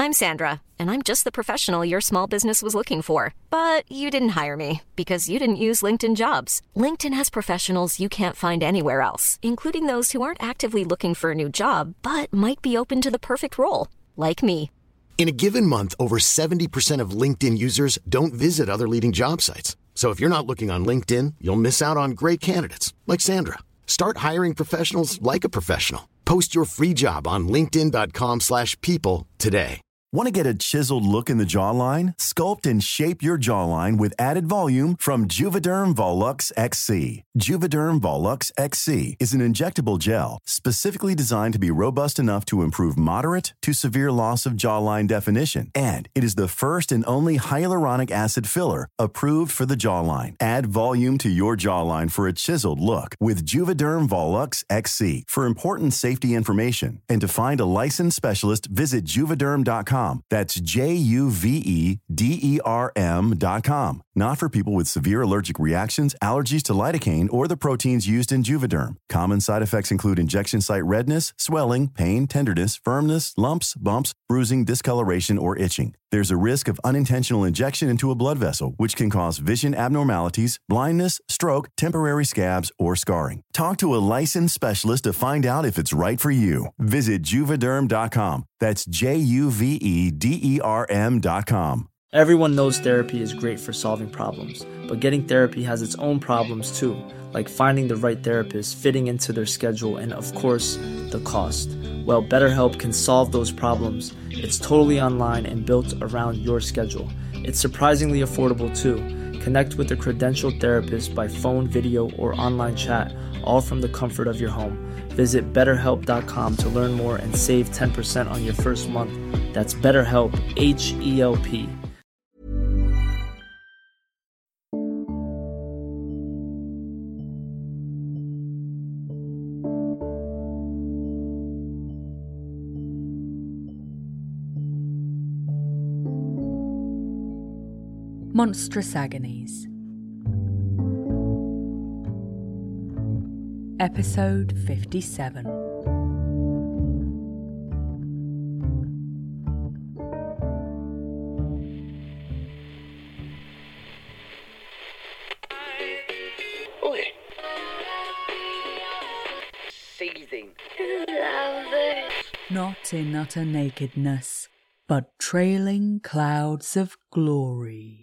I'm Sandra, and I'm just the professional your small business was looking for. But you didn't hire me because you didn't use LinkedIn Jobs. LinkedIn has professionals you can't find anywhere else, including those who aren't actively looking for a new job, but might be open to the perfect role, like me. In a given month, over 70% of LinkedIn users don't visit other leading job sites. So if you're not looking on LinkedIn, you'll miss out on great candidates like Sandra. Start hiring professionals like a professional. Post your free job on linkedin.com/people today. Want to get a chiseled look in the jawline? Sculpt and shape your jawline with added volume from Juvederm Volux XC. Juvederm Volux XC is an injectable gel specifically designed to be robust enough to improve moderate to severe loss of jawline definition. And it is the first and only hyaluronic acid filler approved for the jawline. Add volume to your jawline for a chiseled look with Juvederm Volux XC. For important safety information and to find a licensed specialist, visit juvederm.com. That's JUVEDERM.com. Not for people with severe allergic reactions, allergies to lidocaine, or the proteins used in Juvederm. Common side effects include injection site redness, swelling, pain, tenderness, firmness, lumps, bumps, bruising, discoloration, or itching. There's a risk of unintentional injection into a blood vessel, which can cause vision abnormalities, blindness, stroke, temporary scabs, or scarring. Talk to a licensed specialist to find out if it's right for you. Visit Juvederm.com. That's JUVEDERM.com. Everyone knows therapy is great for solving problems, but getting therapy has its own problems too, like finding the right therapist, fitting into their schedule, and of course, the cost. Well, BetterHelp can solve those problems. It's totally online and built around your schedule. It's surprisingly affordable too. Connect with a credentialed therapist by phone, video, or online chat, all from the comfort of your home. Visit BetterHelp.com to learn more and save 10% on your first month. That's BetterHelp, H-E-L-P. Monstrous Agonies. Episode 57. Oi. Seething. Not in utter nakedness, but trailing clouds of glory.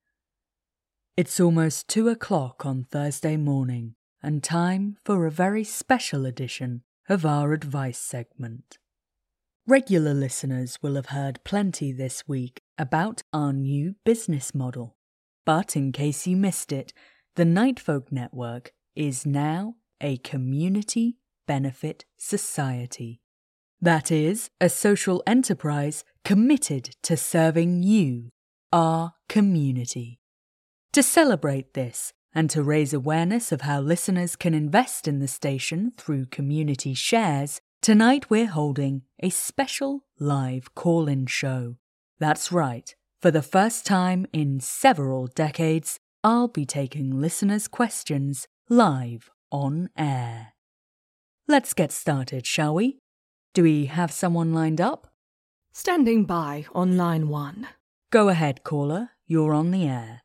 It's almost 2 o'clock on Thursday morning, and time for a very special edition of our advice segment. Regular listeners will have heard plenty this week about our new business model. But in case you missed it, the Nightfolk Network is now a community benefit society. That is, a social enterprise committed to serving you, our community. To celebrate this, and to raise awareness of how listeners can invest in the station through community shares, tonight we're holding a special live call-in show. That's right, for the first time in several decades, I'll be taking listeners' questions live on air. Let's get started, shall we? Do we have someone lined up? Standing by on line 1. Go ahead, caller. You're on the air.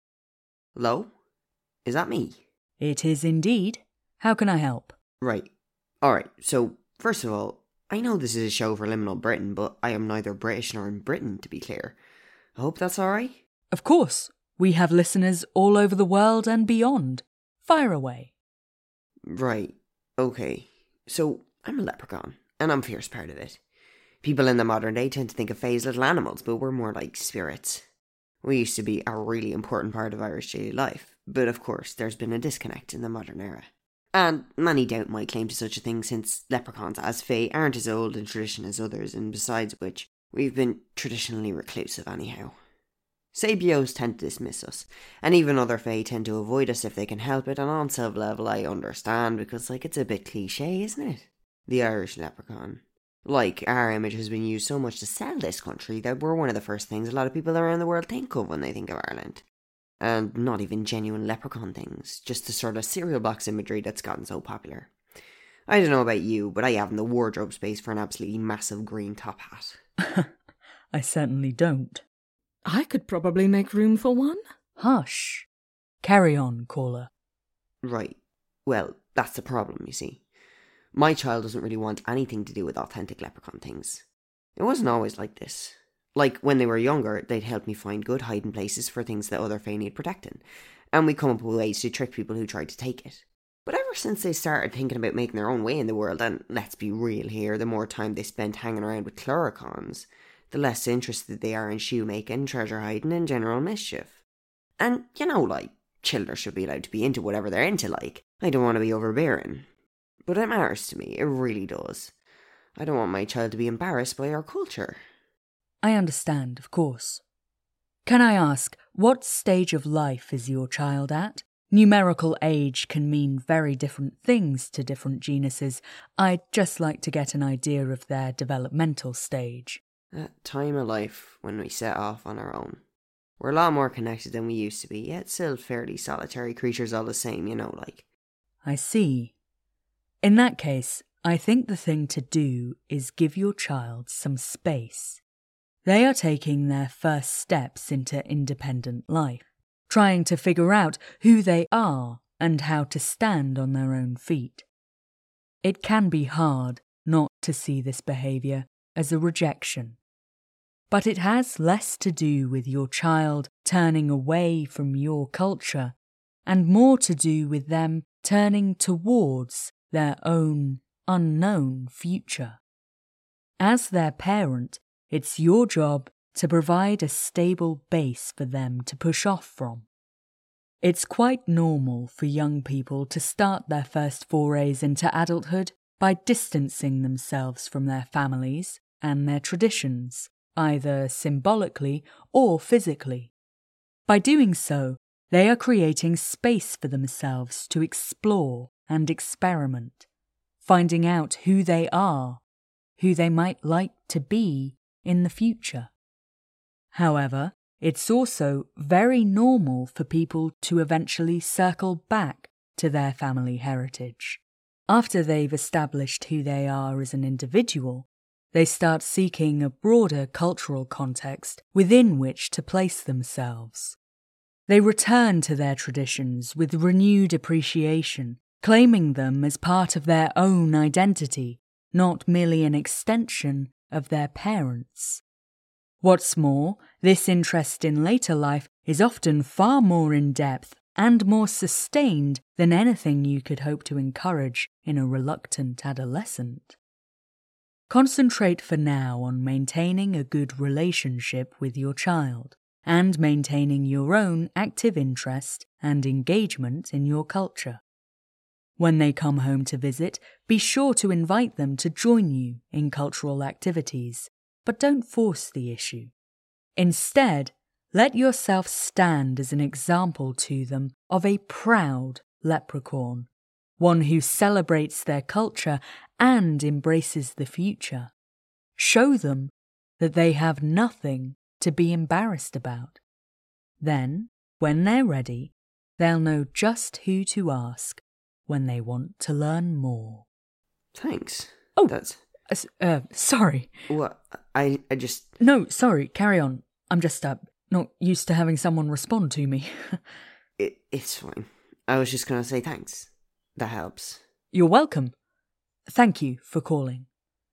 Hello? Is that me? It is indeed. How can I help? Right. Alright, so, first of all, I know this is a show for Liminal Britain, but I am neither British nor in Britain, to be clear. I hope that's alright? Of course. We have listeners all over the world and beyond. Fire away. Right. Okay. So, I'm a leprechaun, and I'm fierce part of it. People in the modern day tend to think of fays little animals, but we're more like spirits. We used to be a really important part of Irish daily life, but of course there's been a disconnect in the modern era. And many doubt my claim to such a thing, since leprechauns as fae aren't as old in tradition as others, and besides which, we've been traditionally reclusive anyhow. Sabios tend to dismiss us, and even other fae tend to avoid us if they can help it, and on some level I understand, because it's a bit cliché, isn't it? The Irish leprechaun. Our image has been used so much to sell this country that we're one of the first things a lot of people around the world think of when they think of Ireland. And not even genuine leprechaun things, just the sort of cereal box imagery that's gotten so popular. I don't know about you, but I haven't the wardrobe space for an absolutely massive green top hat. I certainly don't. I could probably make room for one. Hush. Carry on, caller. Right. Well, that's the problem, you see. My child doesn't really want anything to do with authentic leprechaun things. It wasn't always like this. Like, when they were younger, they'd help me find good hiding places for things that other fae need protecting, and we'd come up with ways to trick people who tried to take it. But ever since they started thinking about making their own way in the world, and let's be real here, the more time they spent hanging around with Chloricons, the less interested they are in shoemaking, treasure hiding, and general mischief. And, like, children should be allowed to be into whatever they're into, like. I don't want to be overbearing. But it matters to me, it really does. I don't want my child to be embarrassed by our culture. I understand, of course. Can I ask, what stage of life is your child at? Numerical age can mean very different things to different genuses. I'd just like to get an idea of their developmental stage. That time of life when we set off on our own. We're a lot more connected than we used to be, yet still fairly solitary creatures all the same, like. I see. In that case, I think the thing to do is give your child some space. They are taking their first steps into independent life, trying to figure out who they are and how to stand on their own feet. It can be hard not to see this behaviour as a rejection, but it has less to do with your child turning away from your culture and more to do with them turning towards their own unknown future. As their parent, it's your job to provide a stable base for them to push off from. It's quite normal for young people to start their first forays into adulthood by distancing themselves from their families and their traditions, either symbolically or physically. By doing so, they are creating space for themselves to explore and experiment, finding out who they are, who they might like to be in the future. However, it's also very normal for people to eventually circle back to their family heritage. After they've established who they are as an individual, they start seeking a broader cultural context within which to place themselves. They return to their traditions with renewed appreciation, claiming them as part of their own identity, not merely an extension of their parents. What's more, this interest in later life is often far more in-depth and more sustained than anything you could hope to encourage in a reluctant adolescent. Concentrate for now on maintaining a good relationship with your child and maintaining your own active interest and engagement in your culture. When they come home to visit, be sure to invite them to join you in cultural activities, but don't force the issue. Instead, let yourself stand as an example to them of a proud leprechaun, one who celebrates their culture and embraces the future. Show them that they have nothing to be embarrassed about. Then, when they're ready, they'll know just who to ask when they want to learn more. Thanks. Oh, that's... sorry. What? I just... No, sorry, carry on. I'm just, not used to having someone respond to me. It's fine. I was just going to say thanks. That helps. You're welcome. Thank you for calling.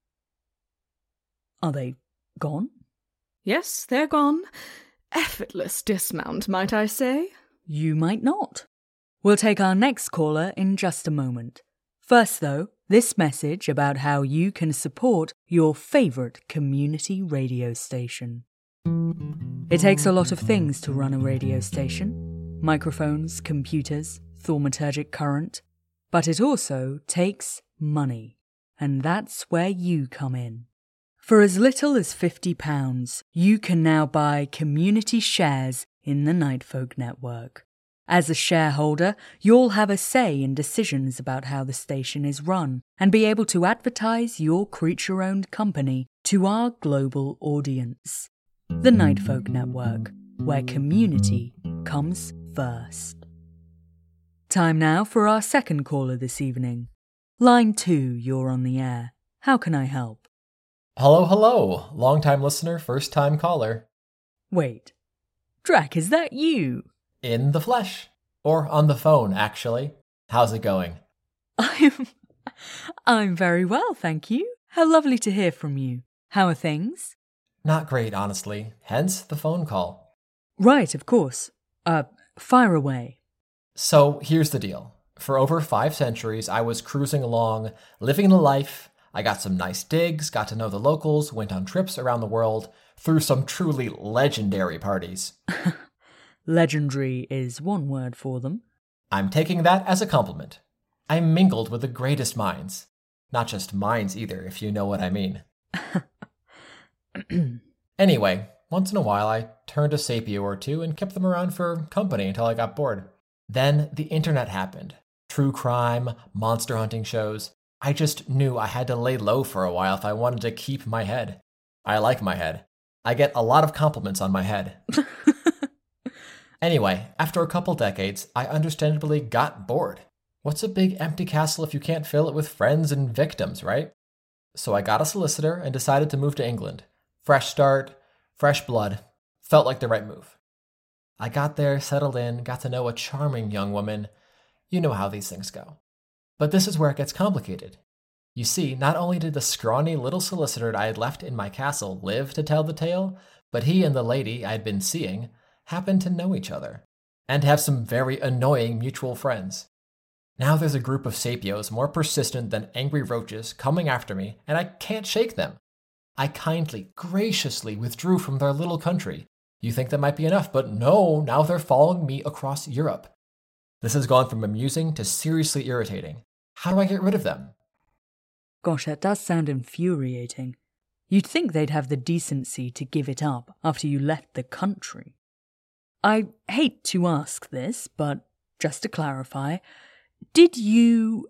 Are they gone? Yes, they're gone. Effortless dismount, might I say? You might not. We'll take our next caller in just a moment. First, though, this message about how you can support your favourite community radio station. It takes a lot of things to run a radio station. Microphones, computers, thaumaturgic current. But it also takes money. And that's where you come in. For as little as £50, you can now buy community shares in the Nightfolk Network. As a shareholder, you'll have a say in decisions about how the station is run and be able to advertise your creature-owned company to our global audience. The Nightfolk Network, where community comes first. Time now for our second caller this evening. Line 2, you're on the air. How can I help? Hello, hello. Long-time listener, first-time caller. Wait, Drac, is that you? In the flesh. Or on the phone, actually. How's it going? I'm very well, thank you. How lovely to hear from you. How are things? Not great, honestly. Hence the phone call. Right, of course. Fire away. So, here's the deal. For over 5 centuries, I was cruising along, living the life. I got some nice digs, got to know the locals, went on trips around the world, threw some truly legendary parties. Legendary is one word for them. I'm taking that as a compliment. I mingled with the greatest minds. Not just minds either, if you know what I mean. Anyway, once in a while I turned a sapio or two and kept them around for company until I got bored. Then the internet happened. True crime, monster hunting shows. I just knew I had to lay low for a while if I wanted to keep my head. I like my head. I get a lot of compliments on my head. Anyway, after a couple decades, I understandably got bored. What's a big empty castle if you can't fill it with friends and victims, right? So I got a solicitor and decided to move to England. Fresh start, fresh blood. Felt like the right move. I got there, settled in, got to know a charming young woman. You know how these things go. But this is where it gets complicated. You see, not only did the scrawny little solicitor I had left in my castle live to tell the tale, but he and the lady I'd been seeing happened to know each other, and have some very annoying mutual friends. Now there's a group of sapios more persistent than angry roaches coming after me, and I can't shake them. I kindly, graciously withdrew from their little country. You think that might be enough, but no, now they're following me across Europe. This has gone from amusing to seriously irritating. How do I get rid of them? Gosh, that does sound infuriating. You'd think they'd have the decency to give it up after you left the country. I hate to ask this, but just to clarify, did you,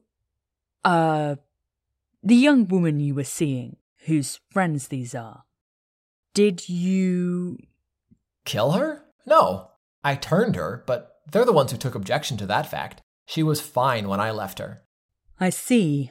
the young woman you were seeing, whose friends these are, did you... Kill her? No. I turned her, but they're the ones who took objection to that fact. She was fine when I left her. I see.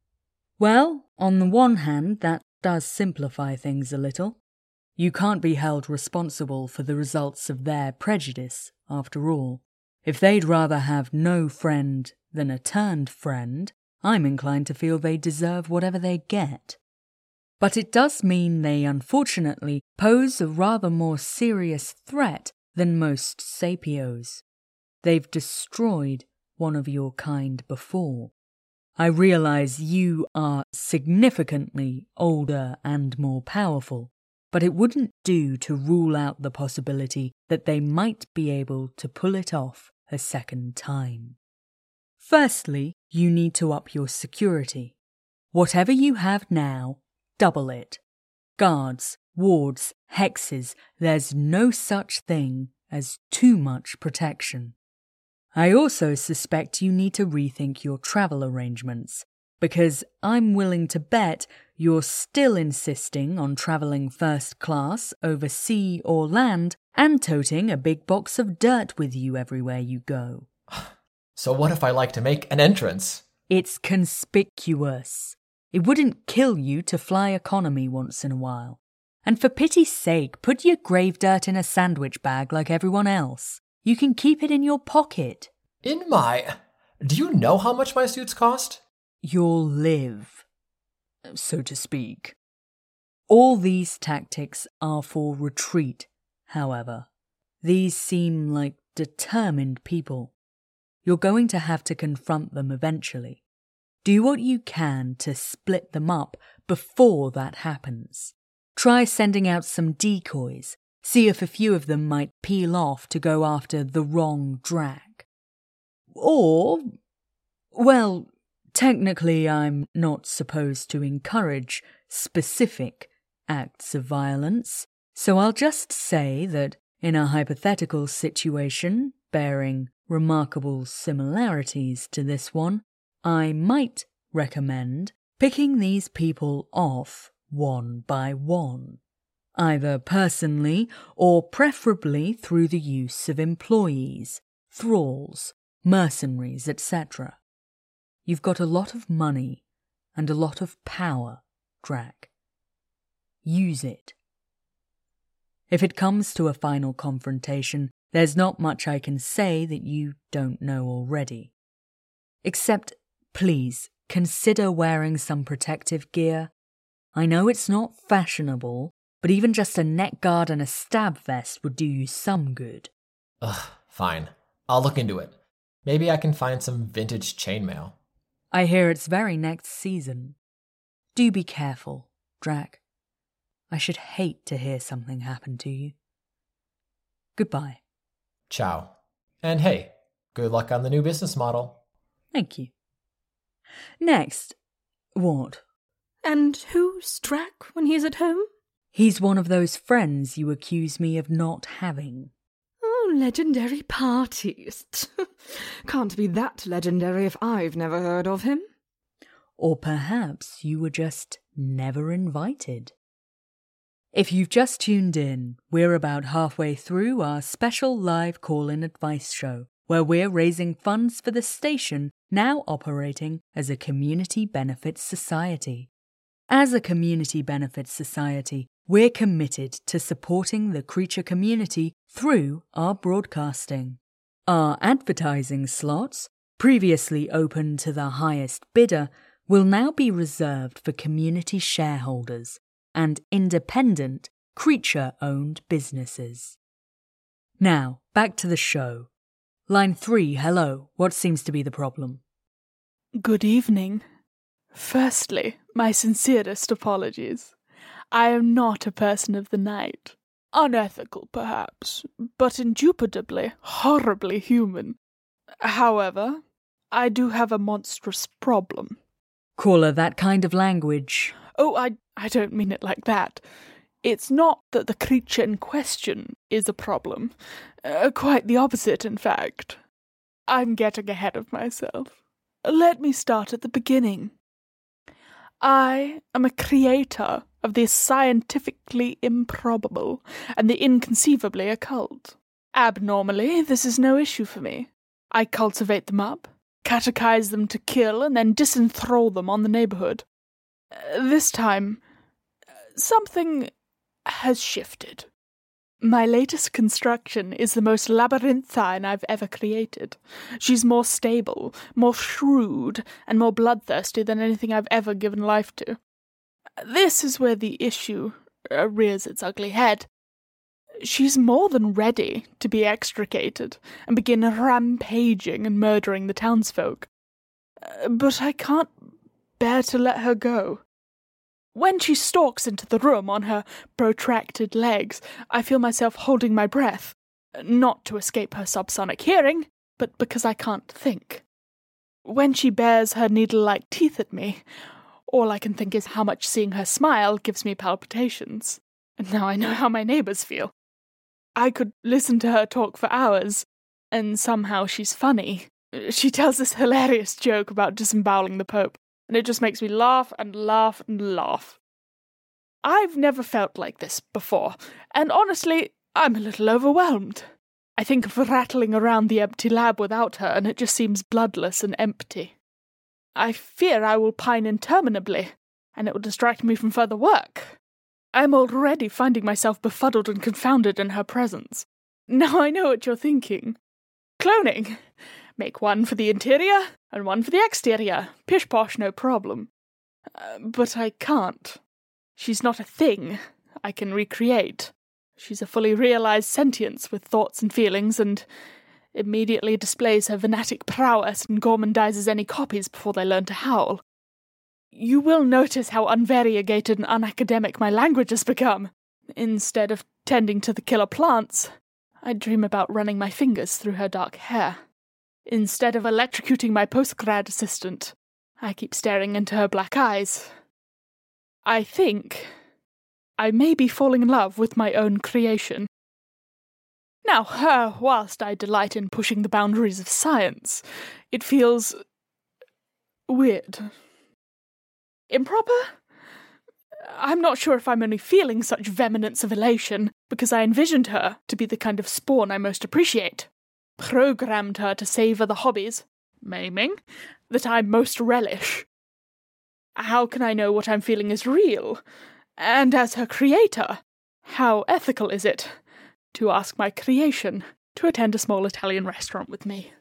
Well, on the one hand, that does simplify things a little. You can't be held responsible for the results of their prejudice, after all. If they'd rather have no friend than a turned friend, I'm inclined to feel they deserve whatever they get. But it does mean they unfortunately pose a rather more serious threat than most sapios. They've destroyed one of your kind before. I realize you are significantly older and more powerful, but it wouldn't do to rule out the possibility that they might be able to pull it off a second time. Firstly, you need to up your security. Whatever you have now, double it. Guards, wards, hexes, there's no such thing as too much protection. I also suspect you need to rethink your travel arrangements, because I'm willing to bet you're still insisting on travelling first class over sea or land and toting a big box of dirt with you everywhere you go. So what if I like to make an entrance? It's conspicuous. It wouldn't kill you to fly economy once in a while. And for pity's sake, put your grave dirt in a sandwich bag like everyone else. You can keep it in your pocket. In my... Do you know how much my suits cost? You'll live, so to speak. All these tactics are for retreat, however. These seem like determined people. You're going to have to confront them eventually. Do what you can to split them up before that happens. Try sending out some decoys. See if a few of them might peel off to go after the wrong Drac. Or, well, technically I'm not supposed to encourage specific acts of violence, so I'll just say that in a hypothetical situation bearing remarkable similarities to this one, I might recommend picking these people off one by one, either personally or preferably through the use of employees, thralls, mercenaries, etc. You've got a lot of money and a lot of power, Drac. use it. If it comes to a final confrontation, there's not much I can say that you don't know already. Except, please, consider wearing some protective gear. I know it's not fashionable, but even just a neck guard and a stab vest would do you some good. Ugh, fine. I'll look into it. Maybe I can find some vintage chainmail. I hear it's very next season. Do be careful, Drac. I should hate to hear something happen to you. Goodbye. Ciao. And hey, good luck on the new business model. Thank you. Next, what? And who's Drac when he's at home? He's one of those friends you accuse me of not having. Oh, legendary parties. Can't be that legendary if I've never heard of him. Or perhaps you were just never invited. If you've just tuned in, we're about halfway through our special live call-in advice show, where we're raising funds for the station now operating as a community benefits society. As a community benefits society, we're committed to supporting the creature community through our broadcasting. Our advertising slots, previously open to the highest bidder, will now be reserved for community shareholders and independent, creature-owned businesses. Now, back to the show. Line 3, hello. What seems to be the problem? Good evening. Firstly, my sincerest apologies. I am not a person of the night. Unethical, perhaps, but indubitably, horribly human. However, I do have a monstrous problem. Caller, that kind of language. Oh, I don't mean it like that. It's not that the creature in question is a problem. Quite the opposite, in fact. I'm getting ahead of myself. Let me start at the beginning. I am a creator of the scientifically improbable and the inconceivably occult. Abnormally, this is no issue for me. I cultivate them up, catechize them to kill, and then disenthrall them on the neighborhood. This time, something has shifted. My latest construction is the most labyrinthine I've ever created. She's more stable, more shrewd, and more bloodthirsty than anything I've ever given life to. This is where the issue rears its ugly head. She's more than ready to be extricated and begin rampaging and murdering the townsfolk. But I can't bear to let her go. When she stalks into the room on her protracted legs, I feel myself holding my breath, not to escape her subsonic hearing, but because I can't think. When she bares her needle-like teeth at me, all I can think is how much seeing her smile gives me palpitations. And now I know how my neighbours feel. I could listen to her talk for hours, and somehow she's funny. She tells this hilarious joke about disemboweling the Pope, and it just makes me laugh and laugh and laugh. I've never felt like this before, and honestly, I'm a little overwhelmed. I think of rattling around the empty lab without her, and it just seems bloodless and empty. I fear I will pine interminably, and it will distract me from further work. I'm already finding myself befuddled and confounded in her presence. Now I know what you're thinking. Cloning! Make one for the interior, and one for the exterior. Pish-posh, no problem. But I can't. She's not a thing I can recreate. She's a fully realized sentience with thoughts and feelings, and immediately displays her venetic prowess and gormandizes any copies before they learn to howl. You will notice how unvariegated and unacademic my language has become. Instead of tending to the killer plants, I dream about running my fingers through her dark hair. Instead of electrocuting my postgrad assistant, I keep staring into her black eyes. I think I may be falling in love with my own creation. Now, whilst I delight in pushing the boundaries of science, it feels weird. Improper? I'm not sure if I'm only feeling such vehemence of elation because I envisioned her to be the kind of spawn I most appreciate. Programmed her to savour the hobbies, maiming, that I most relish. How can I know what I'm feeling is real? And as her creator, how ethical is it to ask my creation to attend a small Italian restaurant with me?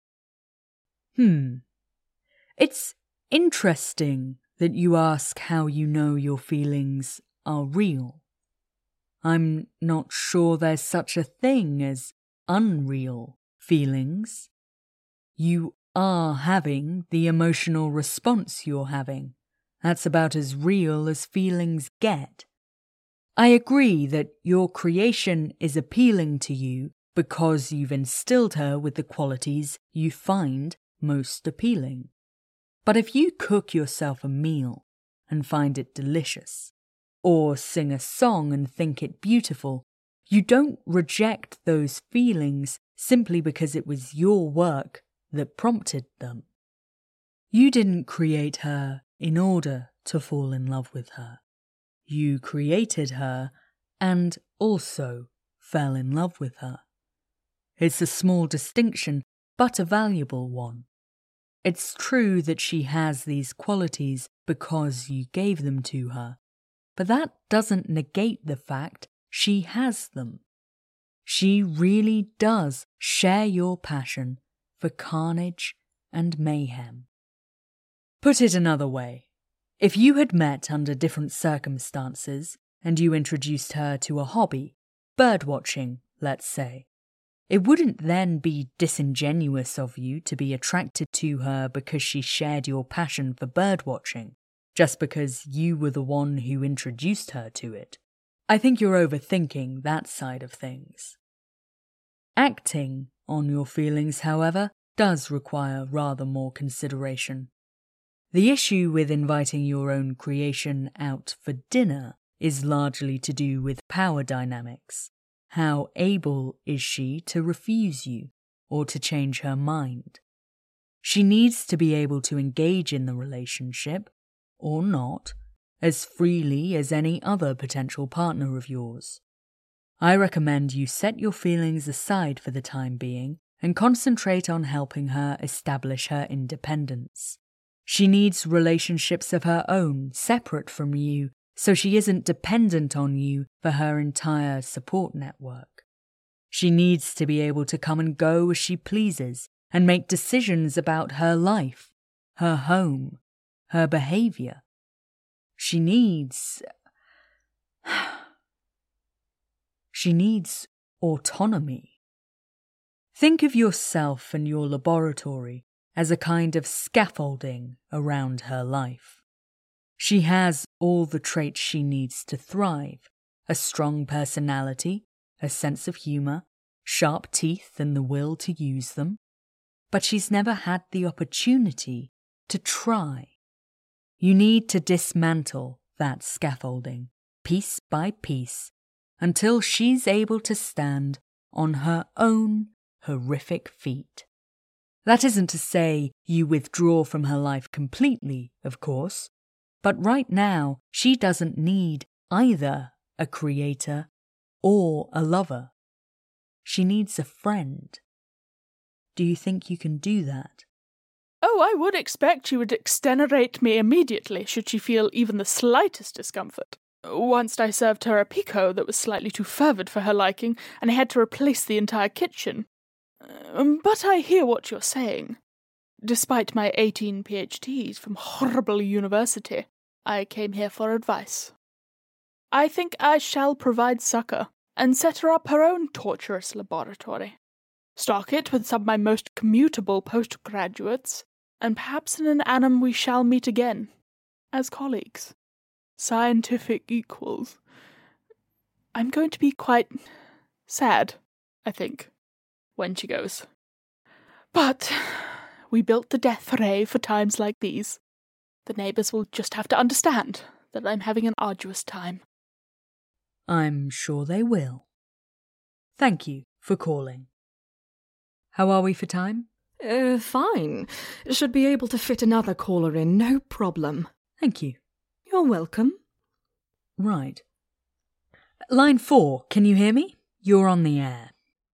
It's interesting that you ask how you know your feelings are real. I'm not sure there's such a thing as unreal feelings. You are having the emotional response you're having. That's about as real as feelings get. I agree that your creation is appealing to you because you've instilled her with the qualities you find most appealing. But if you cook yourself a meal and find it delicious, or sing a song and think it beautiful, you don't reject those feelings simply because it was your work that prompted them. You didn't create her in order to fall in love with her. You created her and also fell in love with her. It's a small distinction, but a valuable one. It's true that she has these qualities because you gave them to her, but that doesn't negate the fact she has them. She really does share your passion for carnage and mayhem. Put it another way. If you had met under different circumstances and you introduced her to a hobby, birdwatching, let's say, it wouldn't then be disingenuous of you to be attracted to her because she shared your passion for birdwatching, just because you were the one who introduced her to it. I think you're overthinking that side of things. Acting on your feelings, however, does require rather more consideration. The issue with inviting your own creation out for dinner is largely to do with power dynamics. How able is she to refuse you or to change her mind? She needs to be able to engage in the relationship, or not, as freely as any other potential partner of yours. I recommend you set your feelings aside for the time being and concentrate on helping her establish her independence. She needs relationships of her own, separate from you, so she isn't dependent on you for her entire support network. She needs to be able to come and go as she pleases and make decisions about her life, her home, her behaviour. She needs autonomy. Think of yourself and your laboratory as a kind of scaffolding around her life. She has all the traits she needs to thrive: a strong personality, a sense of humour, sharp teeth and the will to use them. But she's never had the opportunity to try. You need to dismantle that scaffolding, piece by piece, until she's able to stand on her own horrific feet. That isn't to say you withdraw from her life completely, of course, but right now she doesn't need either a creator or a lover. She needs a friend. Do you think you can do that? Oh, I would expect she would extenuate me immediately should she feel even the slightest discomfort. Once I served her a pico that was slightly too fervid for her liking, and I had to replace the entire kitchen. But I hear what you're saying. Despite my 18 PhDs from horrible university, I came here for advice. I think I shall provide succour and set her up her own torturous laboratory. Stock it with some of my most commutable postgraduates, and perhaps in an annum we shall meet again, as colleagues, scientific equals. I'm going to be quite sad, I think, when she goes. But we built the death ray for times like these. The neighbours will just have to understand that I'm having an arduous time. I'm sure they will. Thank you for calling. How are we for time? Fine. Should be able to fit another caller in, no problem. Thank you. You're welcome. Right. Line 4, can you hear me? You're on the air.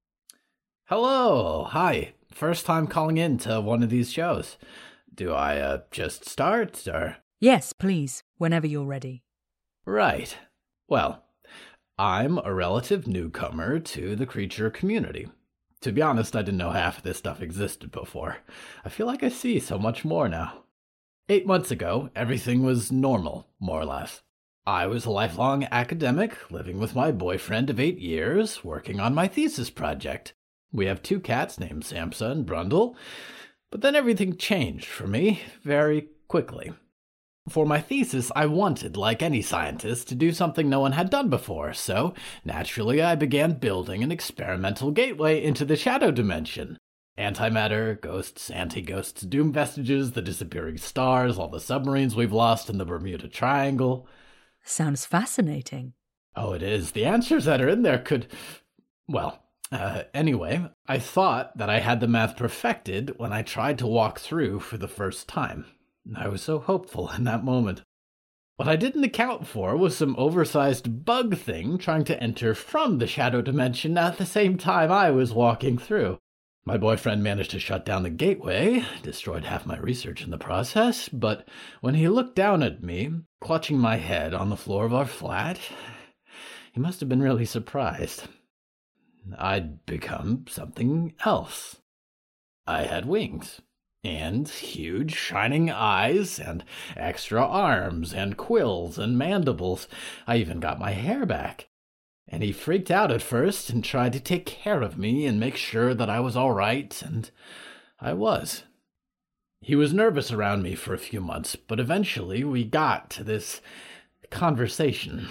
Hello, hi. First time calling in to one of these shows. Do I just start, or? Yes, please, whenever you're ready. Right. Well, I'm a relative newcomer to the creature community. To be honest, I didn't know half of this stuff existed before. I feel like I see so much more now. 8 months ago, everything was normal, more or less. I was a lifelong academic, living with my boyfriend of 8 years, working on my thesis project. We have 2 cats named Samsa and Brundle, but then everything changed for me very quickly. For my thesis, I wanted, like any scientist, to do something no one had done before, so naturally I began building an experimental gateway into the shadow dimension. Antimatter, ghosts, anti-ghosts, doom vestiges, the disappearing stars, all the submarines we've lost in the Bermuda Triangle. Sounds fascinating. Oh, it is. The answers that are in there could... Anyway, I thought that I had the math perfected when I tried to walk through for the first time. I was so hopeful in that moment. What I didn't account for was some oversized bug thing trying to enter from the shadow dimension at the same time I was walking through. My boyfriend managed to shut down the gateway, destroyed half my research in the process, but when he looked down at me, clutching my head on the floor of our flat, he must have been really surprised. I'd become something else. I had wings, and huge shining eyes, and extra arms, and quills, and mandibles. I even got my hair back. And he freaked out at first and tried to take care of me and make sure that I was all right, and I was. He was nervous around me for a few months, but eventually we got to this conversation.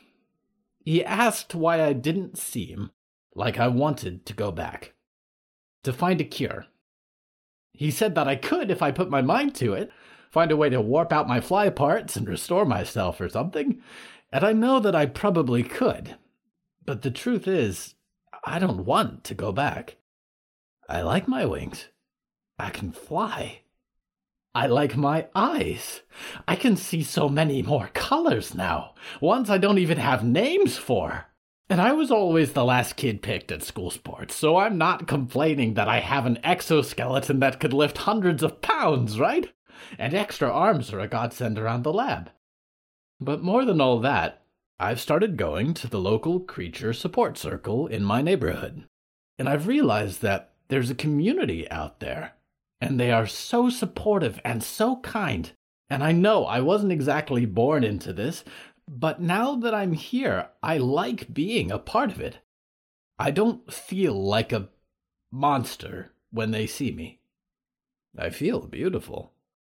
He asked why I didn't seem like I wanted to go back, to find a cure. He said that I could if I put my mind to it, find a way to warp out my fly parts and restore myself or something, and I know that I probably could. But the truth is, I don't want to go back. I like my wings. I can fly. I like my eyes. I can see so many more colors now, ones I don't even have names for. And I was always the last kid picked at school sports, so I'm not complaining that I have an exoskeleton that could lift hundreds of pounds, right? And extra arms are a godsend around the lab. But more than all that, I've started going to the local creature support circle in my neighborhood. And I've realized that there's a community out there, and they are so supportive and so kind. And I know I wasn't exactly born into this, but now that I'm here, I like being a part of it. I don't feel like a monster when they see me. I feel beautiful.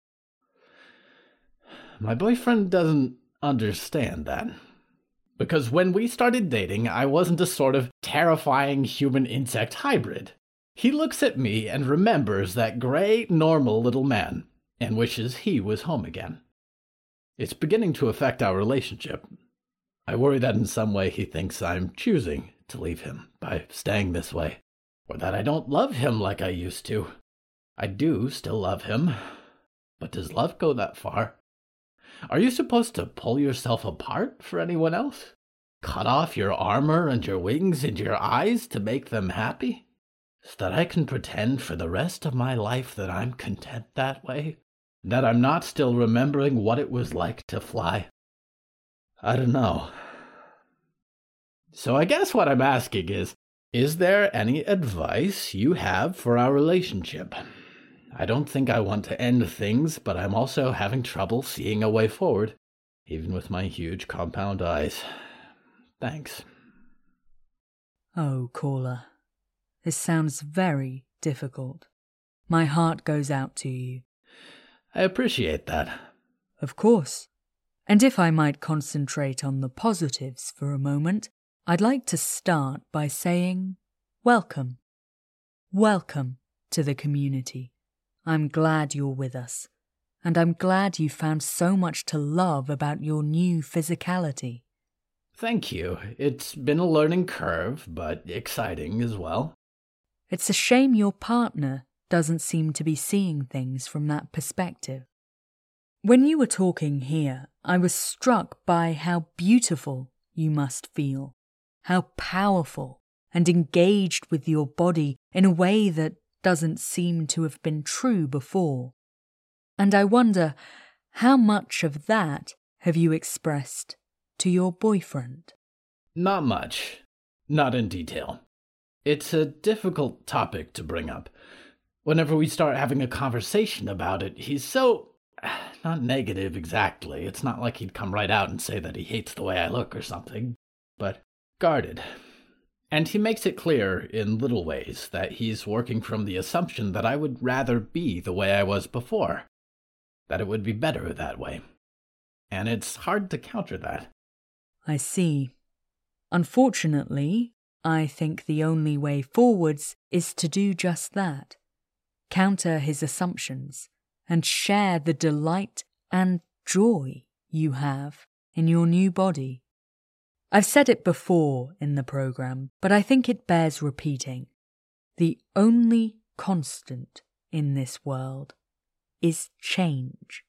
My boyfriend doesn't understand that. Because when we started dating, I wasn't a sort of terrifying human-insect hybrid. He looks at me and remembers that gray, normal little man, and wishes he was home again. It's beginning to affect our relationship. I worry that in some way he thinks I'm choosing to leave him by staying this way, or that I don't love him like I used to. I do still love him, but does love go that far? Are you supposed to pull yourself apart for anyone else? Cut off your armor and your wings and your eyes to make them happy? So that I can pretend for the rest of my life that I'm content that way? That I'm not still remembering what it was like to fly? I don't know. So I guess what I'm asking is there any advice you have for our relationship? I don't think I want to end things, but I'm also having trouble seeing a way forward, even with my huge compound eyes. Thanks. Oh, caller, this sounds very difficult. My heart goes out to you. I appreciate that. Of course. And if I might concentrate on the positives for a moment, I'd like to start by saying, welcome. Welcome to the community. I'm glad you're with us, and I'm glad you found so much to love about your new physicality. Thank you. It's been a learning curve, but exciting as well. It's a shame your partner doesn't seem to be seeing things from that perspective. When you were talking here, I was struck by how beautiful you must feel, how powerful and engaged with your body in a way that doesn't seem to have been true before. And I wonder, how much of that have you expressed to your boyfriend? Not much. Not in detail. It's a difficult topic to bring up. Whenever we start having a conversation about it, he's so... not negative exactly. It's not like he'd come right out and say that he hates the way I look or something, but guarded. And he makes it clear in little ways that he's working from the assumption that I would rather be the way I was before. That it would be better that way. And it's hard to counter that. I see. Unfortunately, I think the only way forwards is to do just that. Counter his assumptions and share the delight and joy you have in your new body. I've said it before in the program, but I think it bears repeating. The only constant in this world is change.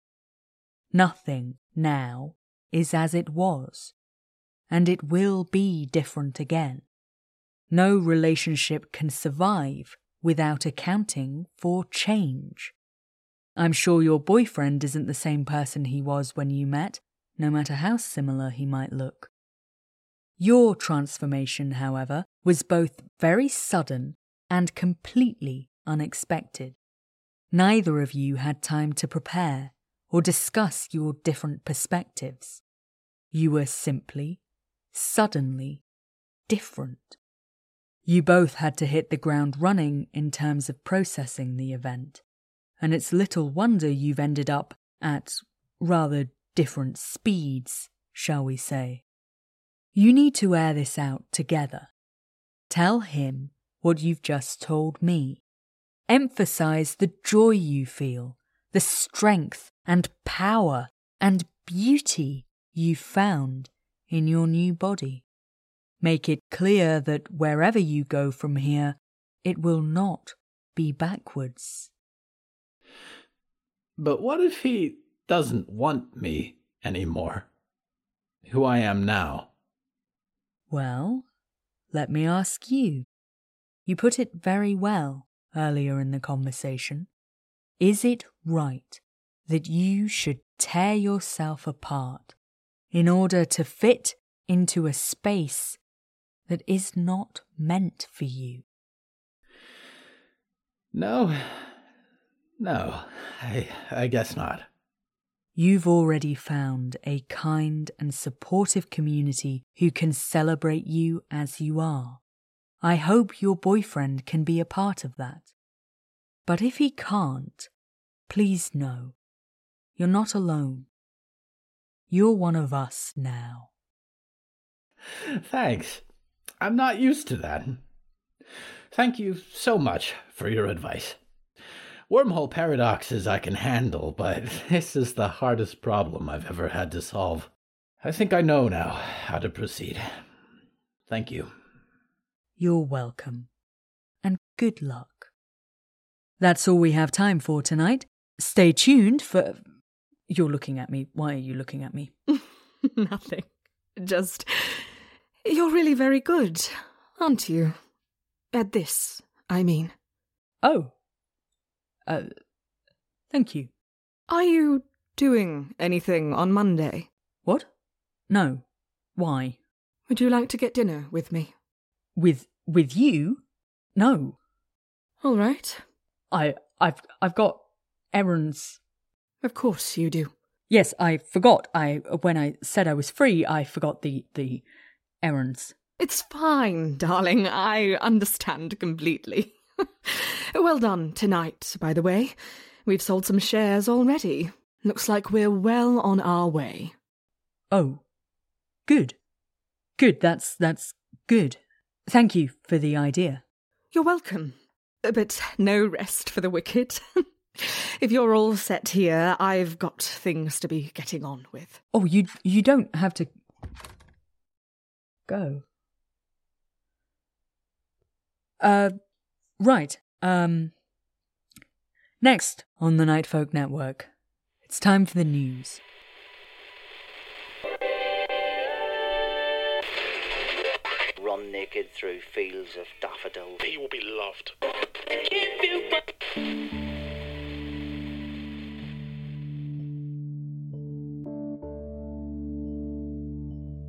Nothing now is as it was, and it will be different again. No relationship can survive without accounting for change. I'm sure your boyfriend isn't the same person he was when you met, no matter how similar he might look. Your transformation, however, was both very sudden and completely unexpected. Neither of you had time to prepare or discuss your different perspectives. You were simply, suddenly, different. You both had to hit the ground running in terms of processing the event, and it's little wonder you've ended up at rather different speeds, shall we say. You need to air this out together. Tell him what you've just told me. Emphasize the joy you feel, the strength and power and beauty you found in your new body. Make it clear that wherever you go from here, it will not be backwards. But what if he doesn't want me anymore? Who I am now? Well, let me ask you. You put it very well earlier in the conversation. Is it right that you should tear yourself apart in order to fit into a space that is not meant for you? No, I guess not. You've already found a kind and supportive community who can celebrate you as you are. I hope your boyfriend can be a part of that. But if he can't, please know, you're not alone. You're one of us now. Thanks. I'm not used to that. Thank you so much for your advice. Wormhole paradoxes I can handle, but this is the hardest problem I've ever had to solve. I think I know now how to proceed. Thank you. You're welcome. And good luck. That's all we have time for tonight. Stay tuned for... You're looking at me. Why are you looking at me? Nothing. Just... You're really very good, aren't you? At this, I mean. Oh. Thank you. Are you doing anything on Monday? What? No. Why? Would you like to get dinner with me? With you? No. All right. I've got errands. Of course you do. Yes, I forgot. When I said I was free, I forgot the errands. It's fine, darling. I understand completely. Well done tonight, by the way. We've sold some shares already. Looks like we're well on our way. Oh. Good. Good, that's good. Thank you for the idea. You're welcome. But no rest for the wicked. If you're all set here, I've got things to be getting on with. Oh, you don't have to go. Right. Next on the Night Folk Network, it's time for the news. Run naked through fields of daffodils. He will be loved.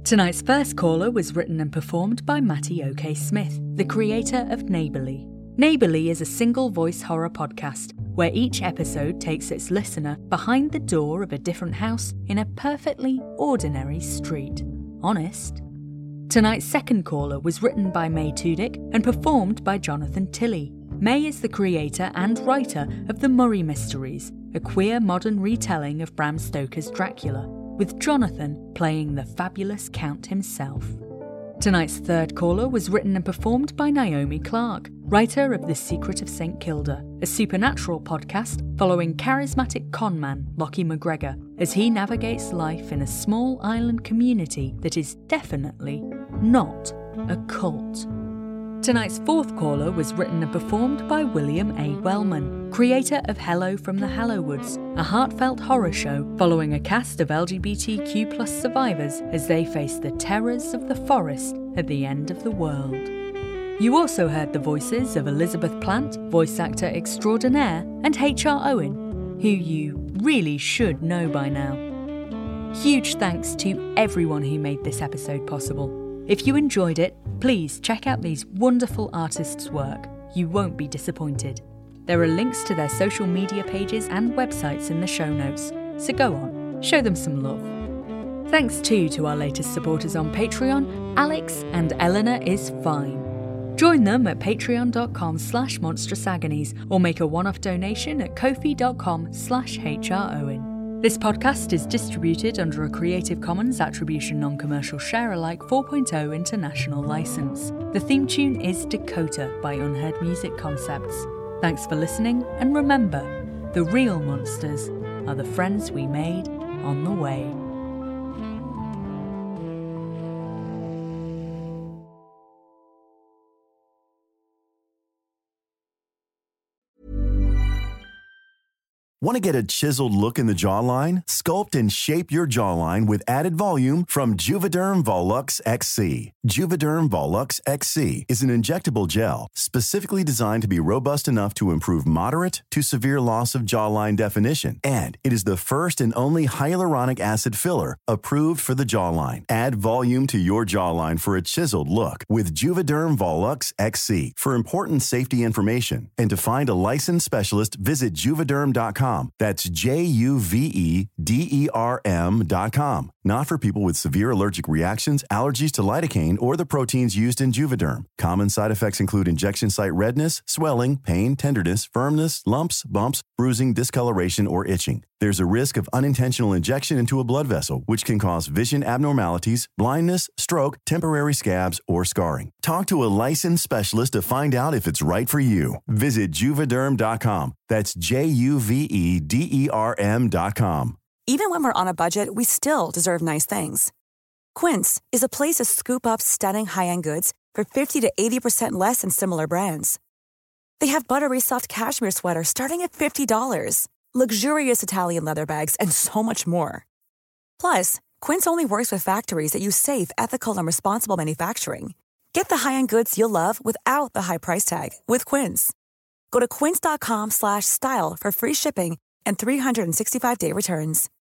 Tonight's first caller was written and performed by Matty O.K. Smith, the creator of Neighbourly. Neighbourly is a single-voice horror podcast where each episode takes its listener behind the door of a different house in a perfectly ordinary street. Honest. Tonight's second caller was written by May Tudyk and performed by Jonathan Tilley. May is the creator and writer of The Murray Mysteries, a queer modern retelling of Bram Stoker's Dracula, with Jonathan playing the fabulous Count himself. Tonight's third caller was written and performed by Naomi Clark, writer of The Secret of St. Kilda, a supernatural podcast following charismatic conman Lockie McGregor as he navigates life in a small island community that is definitely not a cult. Tonight's fourth caller was written and performed by William A. Wellman, creator of Hello from the Hallowoods, a heartfelt horror show following a cast of LGBTQ+ survivors as they face the terrors of the forest at the end of the world. You also heard the voices of Elizabeth Plant, voice actor extraordinaire, and H.R. Owen, who you really should know by now. Huge thanks to everyone who made this episode possible. If you enjoyed it, please check out these wonderful artists' work. You won't be disappointed. There are links to their social media pages and websites in the show notes, so go on, show them some love. Thanks too to our latest supporters on Patreon, Alex and Eleanor is Fine. Join them at patreon.com/monstrousagonies or make a one-off donation at ko-fi.com/HROwen. This podcast is distributed under a Creative Commons Attribution Non-Commercial Share-alike 4.0 international license. The theme tune is Dakota by Unheard Music Concepts. Thanks for listening, and remember, the real monsters are the friends we made on the way. Want to get a chiseled look in the jawline? Sculpt and shape your jawline with added volume from Juvederm Volux XC. Juvederm Volux XC is an injectable gel specifically designed to be robust enough to improve moderate to severe loss of jawline definition. And it is the first and only hyaluronic acid filler approved for the jawline. Add volume to your jawline for a chiseled look with Juvederm Volux XC. For important safety information and to find a licensed specialist, visit juvederm.com. That's JUVEDERM.com. Not for people with severe allergic reactions, allergies to lidocaine, or the proteins used in Juvederm. Common side effects include injection site redness, swelling, pain, tenderness, firmness, lumps, bumps, bruising, discoloration, or itching. There's a risk of unintentional injection into a blood vessel, which can cause vision abnormalities, blindness, stroke, temporary scabs, or scarring. Talk to a licensed specialist to find out if it's right for you. Visit Juvederm.com. That's JUVEDERM.com. Even when we're on a budget, we still deserve nice things. Quince is a place to scoop up stunning high-end goods for 50 to 80% less than similar brands. They have buttery soft cashmere sweaters starting at $50, luxurious Italian leather bags, and so much more. Plus, Quince only works with factories that use safe, ethical, and responsible manufacturing. Get the high-end goods you'll love without the high price tag with Quince. Go to quince.com/style for free shipping and 365-day returns.